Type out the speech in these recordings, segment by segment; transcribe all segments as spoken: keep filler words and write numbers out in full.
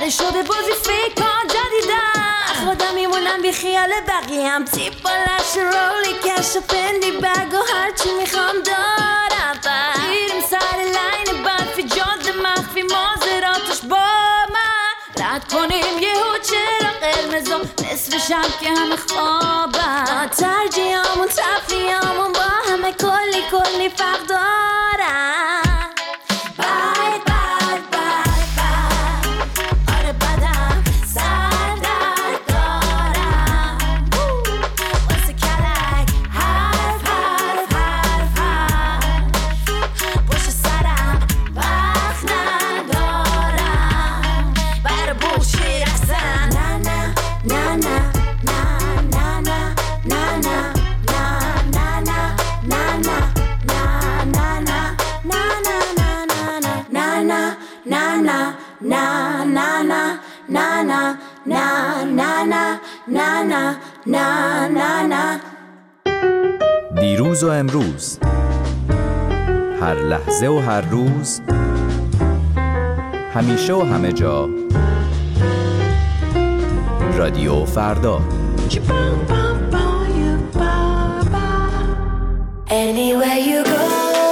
بره شده بازی فکر جدیدن خودم میمونم بی خیال بقیم تیپ بالش رولی کش و پندی بگ و هرچی میخوام دارم بریم سر لین برفی جاده مخفی مازراتش با من رد کنیم یه هو چرا قرمزا نصف شب که همه خوابم ترجیحامون تفریحامون با همه کلی کلی فرق دارم دیروز و امروز، هر لحظه و هر روز، همیشه و همه جا، رادیو فردا. Anywhere you go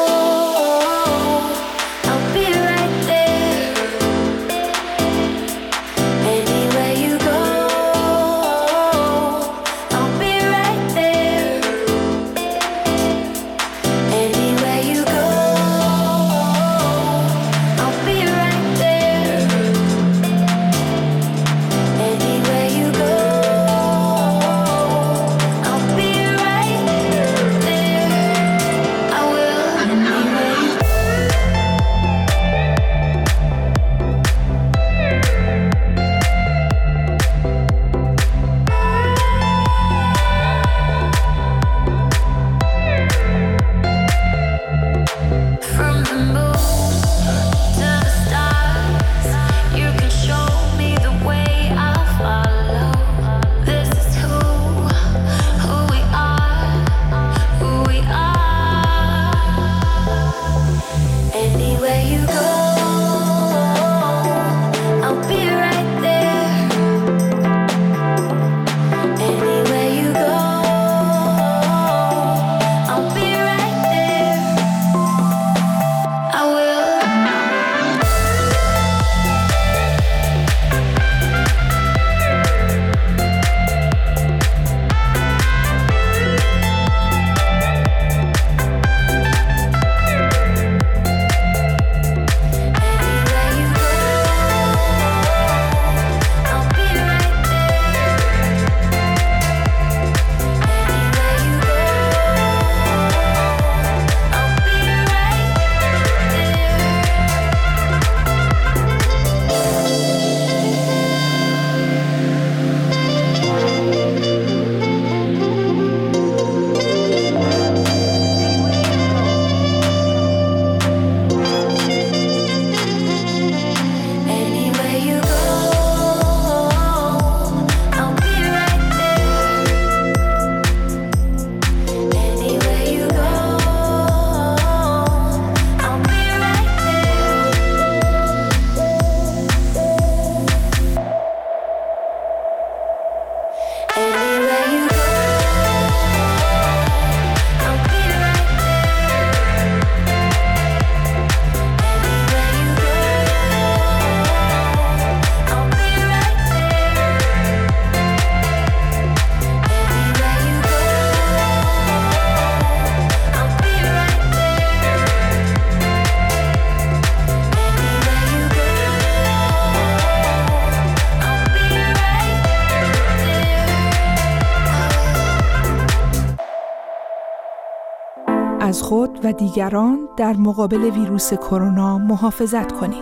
از خود و دیگران در مقابل ویروس کرونا محافظت کنید.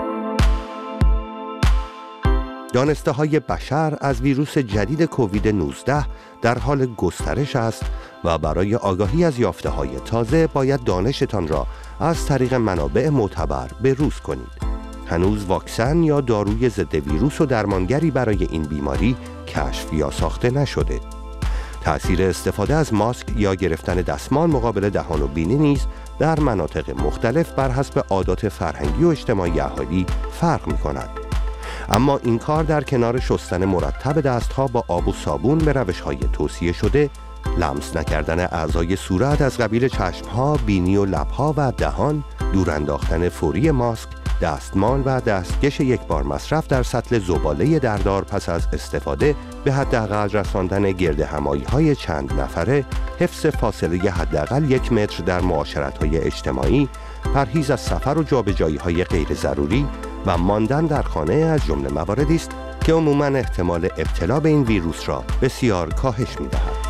دانسته‌های بشر از ویروس جدید کووید نوزده در حال گسترش است و برای آگاهی از یافته‌های تازه باید دانشتان را از طریق منابع معتبر بروز کنید. هنوز واکسن یا داروی ضد ویروس و درمانگری برای این بیماری کشف یا ساخته نشده. تأثیر استفاده از ماسک یا گرفتن دستمال مقابل دهان و بینی نیز در مناطق مختلف بر حسب عادات فرهنگی و اجتماعی اهالی فرق می‌کند. اما این کار در کنار شستن مرتب دستها با آب و صابون به روش‌های توصیه شده، لمس نکردن اعضای صورت از قبیل چشمها، بینی و لبها و دهان، دور انداختن فوری ماسک، دستمال و دستکش یک بار مصرف در سطل زباله دردار پس از استفاده، به حداقل رساندن گرد همایی‌های چند نفره، حفظ فاصله حداقل یک متر در معاشرت‌های اجتماعی، پرهیز از سفر و جابجایی‌های غیر ضروری و ماندن در خانه از جمله مواردی است که عموماً احتمال ابتلا به این ویروس را بسیار کاهش می‌دهد.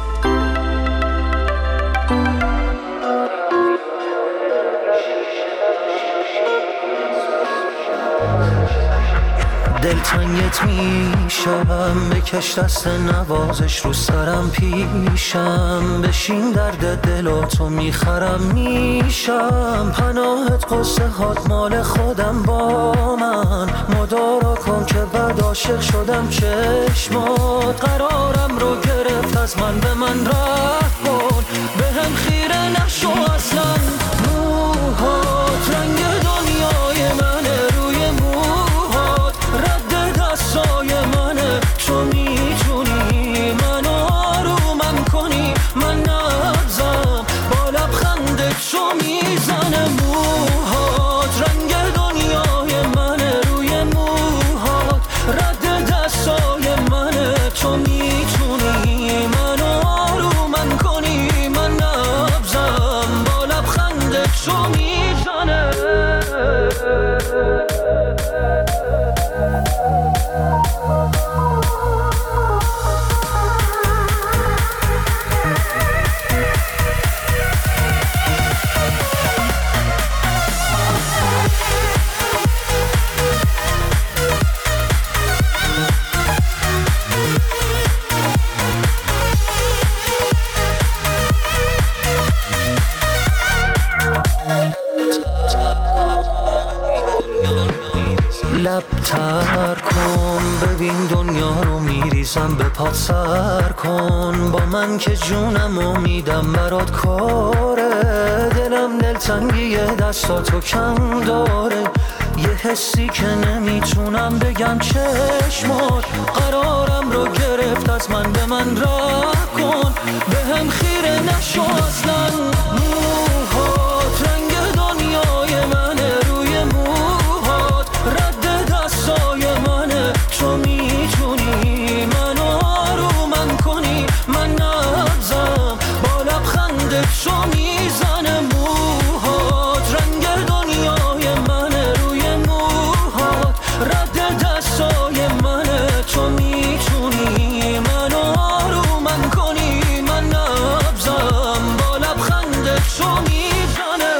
دلتنگت میشم، بکش دست نوازش رو سرم پیشم، بشین درد دلاتو میخرم میشم، پناهت قصه هات مال خودم با من، مدارا کن که بعد عاشق شدم چشمات، قرارم رو گرفت از من به من رفت کن، به هم خیره نشو اصلا، موهات رنگ دنیای منه، روی موهات رد دستای منه، تو میتونی منو آرومم کنی، من نبزم با لبخندت تو میزنه، موهات رنگ دنیای منه، روی موهات رد دستای منه، تو میتونی منو آرومم کنی، من نبزم با لبخندت تو میزنه. لب تر کن ببین دنیا رو میریزم به پات سر کن، با من که جونم و میدم برات کاره، دلم دلتنگی دستاتو کم داره، یه حسی که نمیتونم بگم چشمات، قرارم رو گرفت از من به من راه کن، به هم خیره نشو اصلا، موهات رنگ دنیای منه، روی موهات رد دستای منه، تو میتونی منو آرومم کنی، من نبزم با لبخندت تو میزنه، موهات رنگ دنیای منه، روی موهات رد دستای منه، تو میتونی منو آرومم کنی، من نبزم با لبخندت تو میزنه.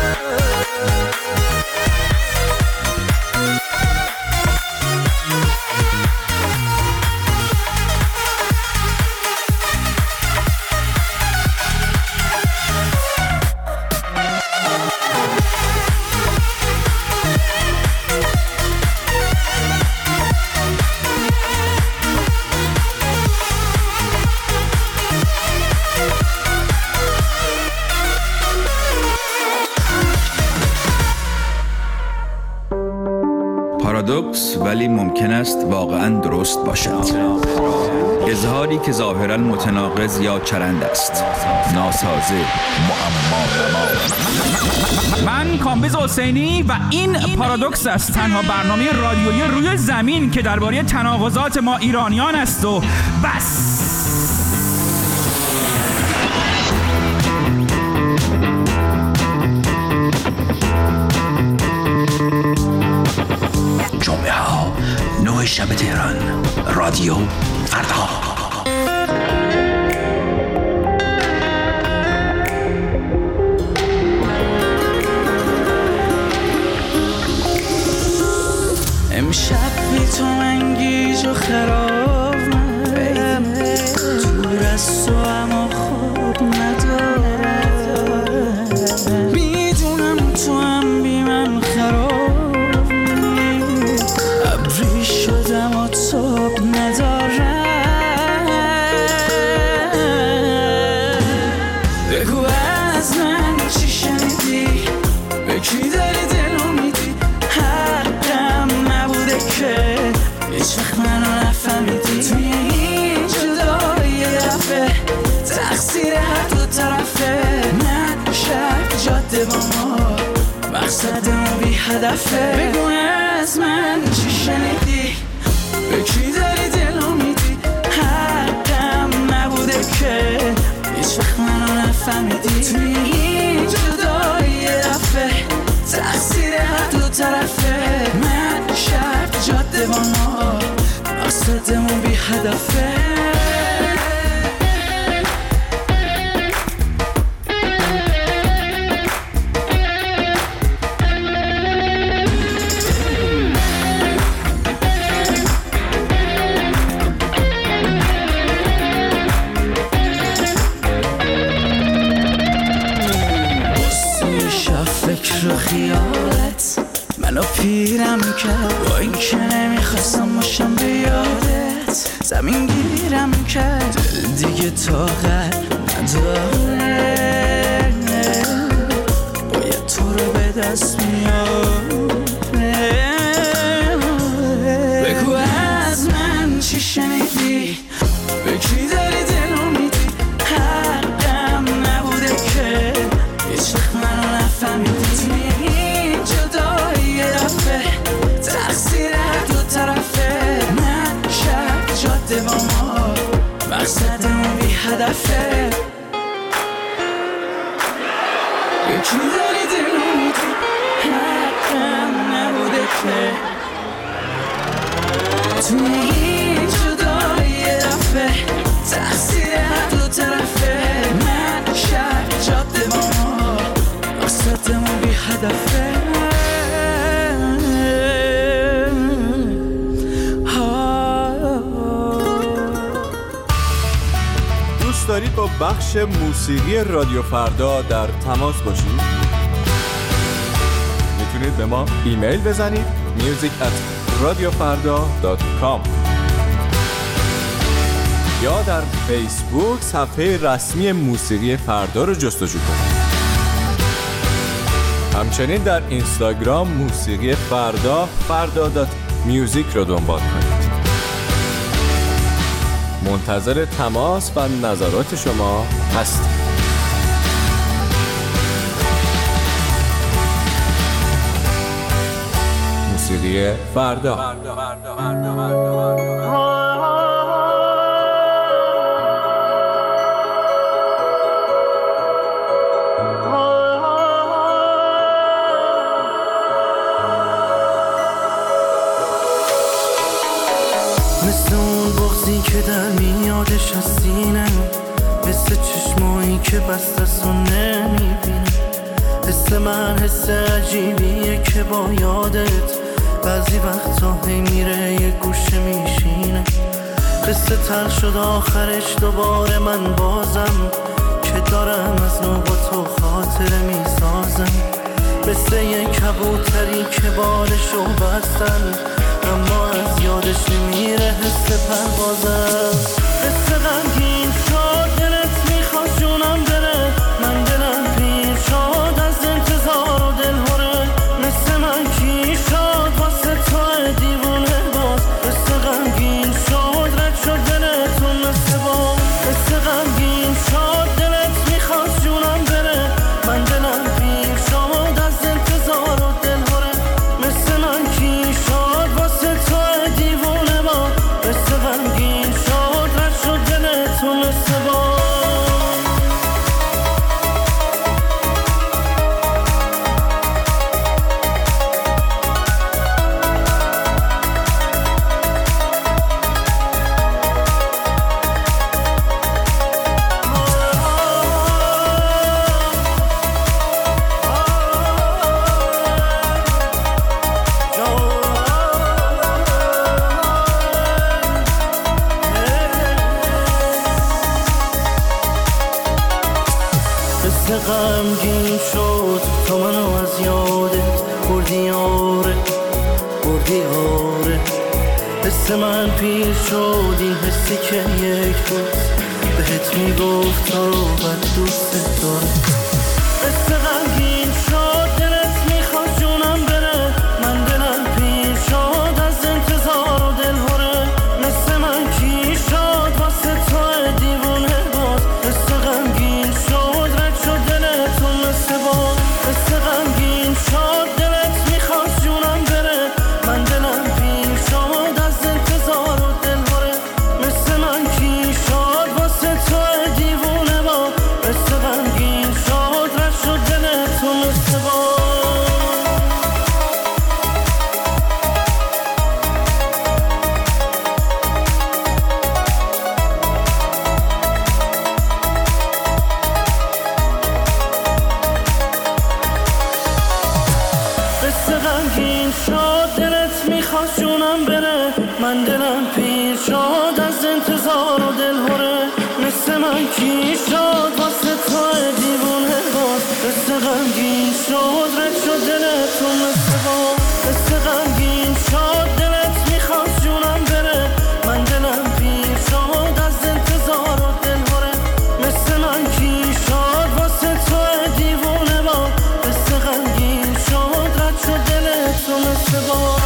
پارادوکس ولی ممکن است واقعاً درست باشد. اظهاری که ظاهراً متناقض یا چرند است، ناسازه، معما. من کامبیز حسینی و این پارادوکس است، تنها برنامه رادیویی روی زمین که درباره تناقضات ما ایرانیان است و بس. جمعه ها نه شب تهران، رادیو فردا. امشب بی تو انگیز و خرابم، دور از تو اما خوب ندارم، میدونم تو هم بی من خرابی، ابری شدم و تاب ندارم، بگو از من چی شنیدی، به کی داری دلو میدی، حقم نبوده که مقصدمون بی هدفه. بگو از من چی شنیدی، به کی داری دلو میدی، حقم نبوده که هیچ وقت منو نفهمیدی. توی این جدایی یه دفعه تقصیر هر دو طرفه. من شب جاده با ما مقصدمون بی هدفه. فکر و خیالت منو پیرم کرد، با این که نمیخواستم باشم به یادت. زمین گیرم کرد، دل دیگه طاقت نداره، باید تو رو به دست میاره. بگو از من چی شنیدی، به کی داری دلو میدی، حقم نبوده که هیچ وقت منو نفهمیدی. این جدایی یه دفعه تقصیر هر دو طرفه. من شب جاده با ما مقصدمون بی هدفه. به کی داری دلو میدی، حقم نبوده که توی این جدایی یه دفعه تقصیر هر دو طرفه. من شب جاده با ما مقصدمون بی هدفه. دوست دارید با بخش موسیقی رادیو فردا در تماس باشید؟ میتونید به ما ایمیل بزنید music at radiofarda dot com یا در فیسبوک صفحه رسمی موسیقی فردا رو جستجو کنید. همچنین در اینستاگرام موسیقی فردا فردا دات میوزیک رو دنبال کنید. منتظر تماس و نظرات شما هستیم. موسیقی فردا. مثل اون بغضی که در میادش از سینم، مثل چشمایی که بستست و نمیبینم. حس من حس عجیبیه که با یادت بعضی وقتا هی میره یه گوشه میشینه. قصه تر شد آخرش دوباره من بازم، که دارم از نو با تو خاطره میسازم. مثل یه کبوتری که بالشو بستن، اما از یادش نمیره حس پروازم. حس غمگین شد دلت میخواد جونم بره، من دلم پیر شد از انتظار و دلهوره. مثل من کی شد واسه تو دیوونه باز، حس غمگین شد رد شد دلتون مثل باز. حس غمگین شد دلت میخواد جونم بره، من دلم پیر شد از انتظار و دلهوره. مثل من کی شد واسه تو دیوونه با، حس غمگین شد رد شد دلتون مثل با. غمگین شد تا منو از یادت بردی آره بردی آره. حس من پیر شد این حسی که یک روز بهت میگفت تو رو بد دوست داره. حس غمگین شد دلت میخواد جونم بره، من دلم پیر شد از انتظار و دلهوره. مثل من کی شد واسه تو دیوونه باز، حس غمگین شد رد شد دلتون مثل باز. حس غمگین شد مثل غمگین شد رد شد دلتون مثل با مثل غمگین شد دلت میخواست جونم بره من دلم پیر شد از انتظار و دلهوره مثل من کی شد واسه تو دیوونه با مثل غمگین شد رد شد دلتون مثل با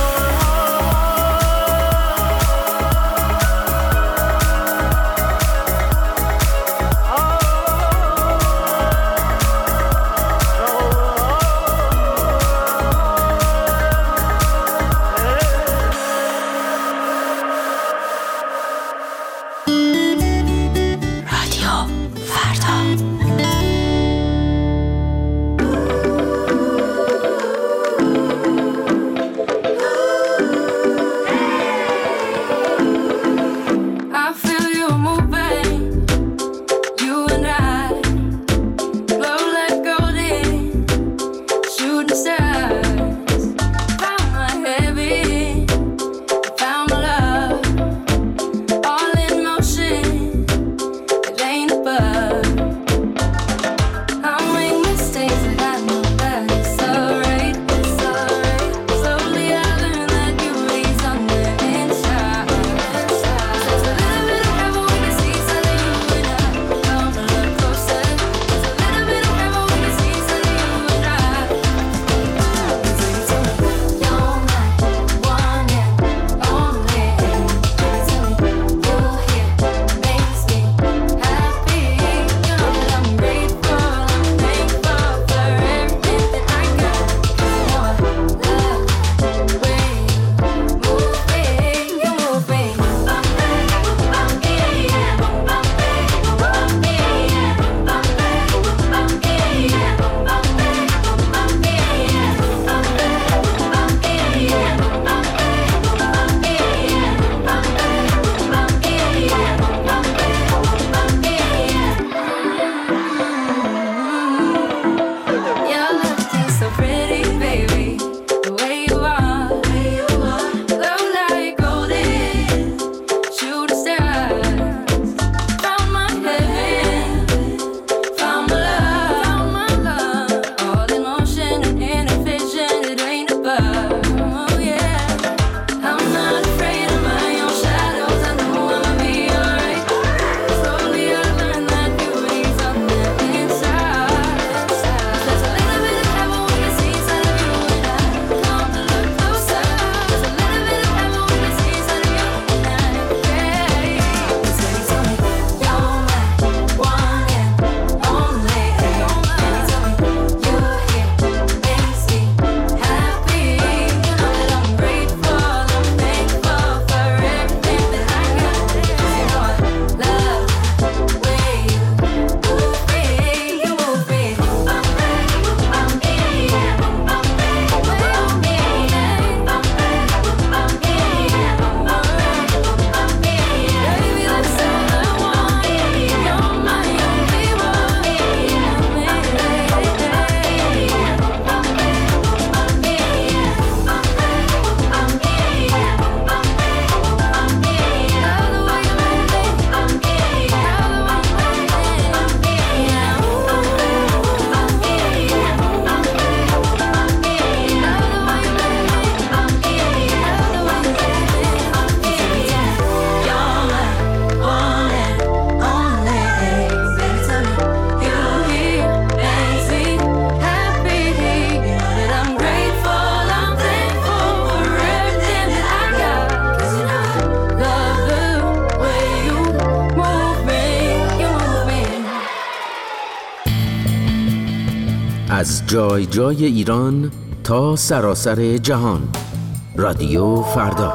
از جای جای ایران تا سراسر جهان. رادیو فردا.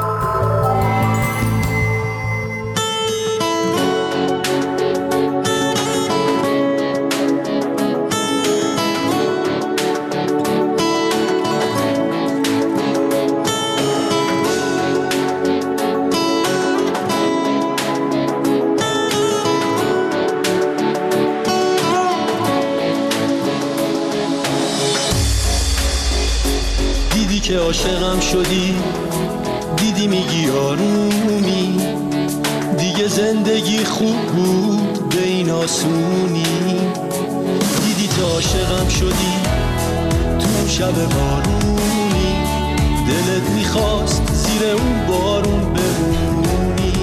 که عاشقم شدی، دیدی میگی آرومی، دیگه زندگی خوب بود به این آسونی. دیدی تو که عاشقم شدی تو شب بارونی، دلت میخواست زیر اون بارون بمونی،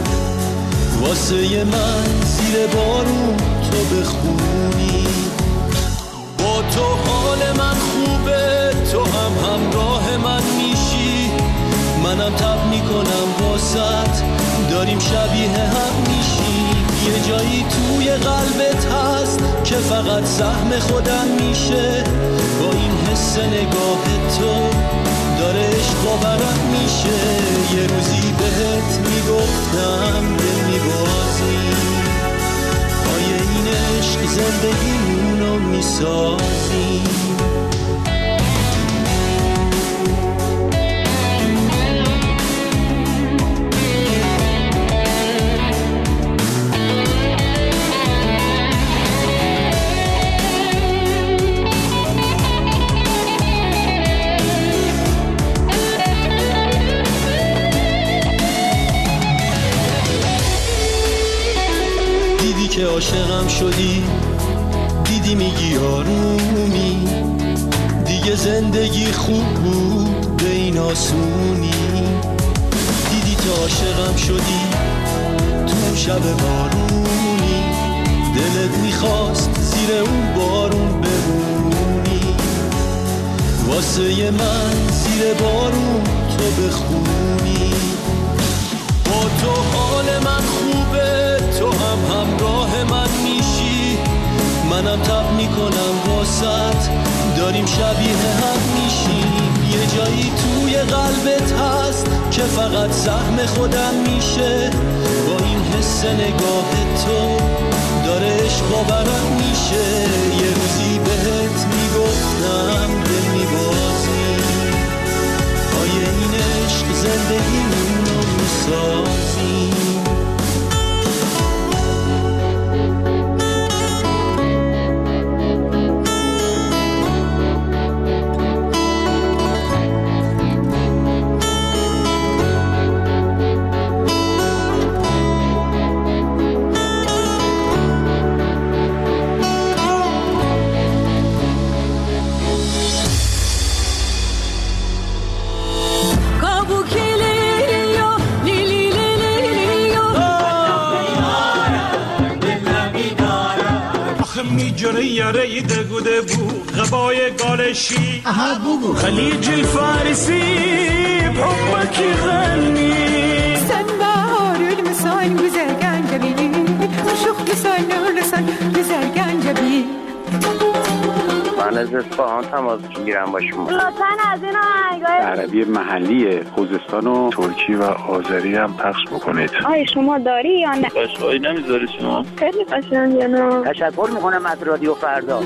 واسه من زیر بارون تو بخونی. با تو حال من خوبه، تو هم همراه من میشی، منم تب میکنم واسط، داریم شبیه هم میشی. یه جایی توی قلبت هست که فقط سهم خودم میشه، با این حس نگاه تو داره عشق باورم میشه. یه روزی بهت میگفتم دل میبازی، آیه این عشق زندگیمونو میسازی. که عاشقم شدی، دیدی میگی آرومی، دیگه زندگی خوب بود به این آسونی. دیدی تو عاشقم شدی تو شب بارونی، دلت میخواست زیر اون بارون بمونی، واسه من زیر بارون تو بخونی. با تو حال من خوبه، تو هم همراه من میشی، منم تب میکنم واسط، داریم شبیه هم میشیم. یه جایی توی قلبت هست که فقط سهم خودم میشه، با این حس نگاه تو داره عشق باورم میشه. یه روزی بهت میگفتم دل میبازی، آیه این عشق زندگیمونو میسازی. میجره یاره دگوده بو غبای گالشی خلیج الفارسی بحبك غني سن بهار المسان güzel gencebi شوخ لسان لسان güzel gencebi. من از اصفهان تماس میگیرم با شما. لطفاً از این آهنگای عربی محلی خوزستان و ترکی و آذری هم پخش بکنید. آی شما داری یا نه؟ قشقایی نمیذاری شما؟ خیلی قشنگه نه. تشکر میکنم از رادیو فردا.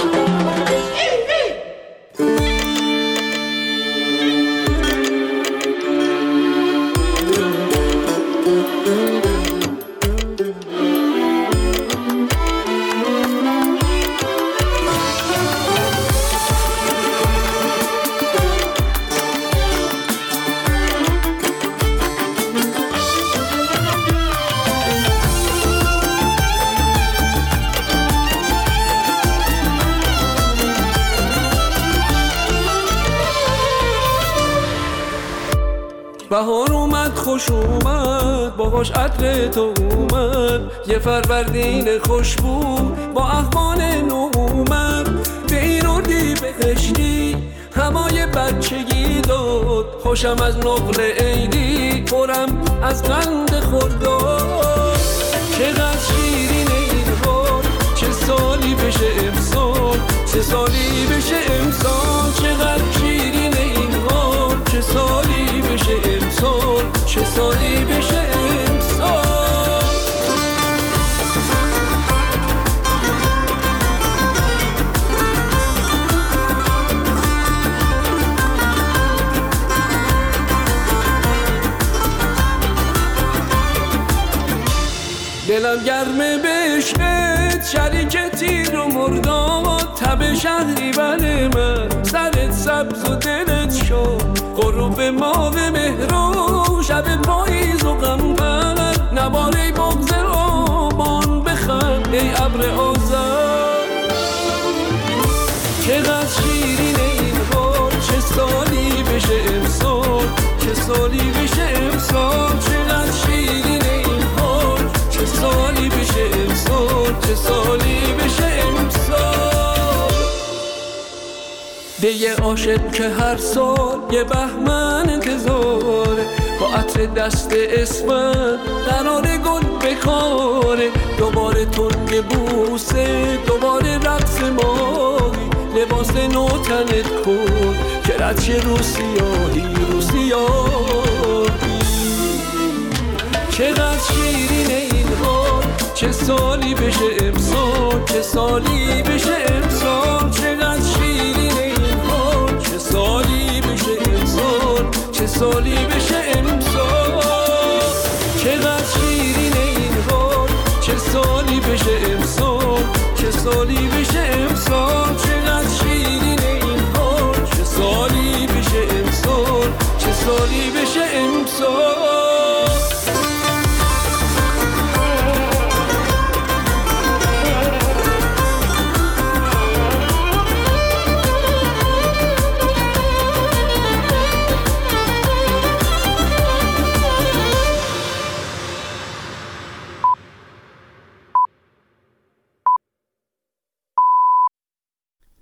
بهار اومد خوش اومد باهاش عطر تو اومد، یه فروردین خوشبو با احوال نو اومد. به این اردی بهشتی همای بچگی داد، خوشم از نقل عیدی پرم از قند خرداد. چقدر شیرین این حال، چه سالی بشه امسال، چه سالی بشه امسال. چقدر شیرین این حال، چه سالی بشه امسال، چه سالی بشه امسال. دلم گرمه بشت شریک تیر و مرداد، تب شهری بر من سرت سبز و دلت شد. غروب ماه مهرو شب پاییز و غمبر، نباره بغض آبان بخند ای ابر آذر. چقدر شیرینه این حال، چه سالی بشه امسال، چه سالی بشه امسال. چقدر شیرینه این حال، چه سالی بشه امسال، چه سالی بشه امسال. به یه عاشق که هر سال یه بهمن انتظاره، با عطر دست اسمن قرار گل بکاره. دوباره تنگ بوسه، دوباره رقص ماهی، لباس نو تنت کن که رد شه رو سیاهی، رو سیاهی. چقدر شیرینه این حال، چه سالی بشه امسال، چه سالی بشه امسال.